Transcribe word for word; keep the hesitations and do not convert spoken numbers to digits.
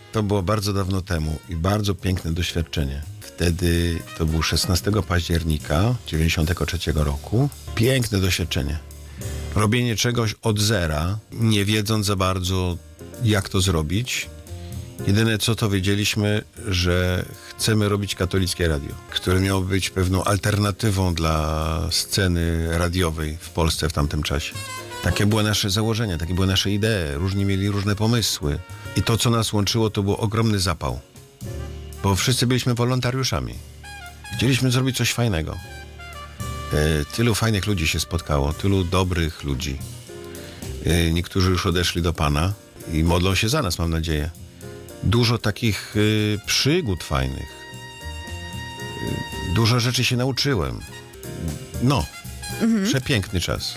To było bardzo dawno temu i bardzo piękne doświadczenie. Wtedy to był szesnastego października dziewięćdziesiątego trzeciego roku. Piękne doświadczenie. Robienie czegoś od zera, nie wiedząc za bardzo, jak to zrobić. Jedyne co to wiedzieliśmy, że chcemy robić katolickie radio, które miało być pewną alternatywą dla sceny radiowej w Polsce w tamtym czasie. Takie były nasze założenia, takie były nasze idee. Różni mieli różne pomysły. I to, co nas łączyło, to był ogromny zapał. Bo wszyscy byliśmy wolontariuszami. Chcieliśmy zrobić coś fajnego. E, tylu fajnych ludzi się spotkało, tylu dobrych ludzi. E, niektórzy już odeszli do Pana i modlą się za nas, mam nadzieję. Dużo takich y, przygód fajnych. Y, dużo rzeczy się nauczyłem. No, mhm. Przepiękny czas.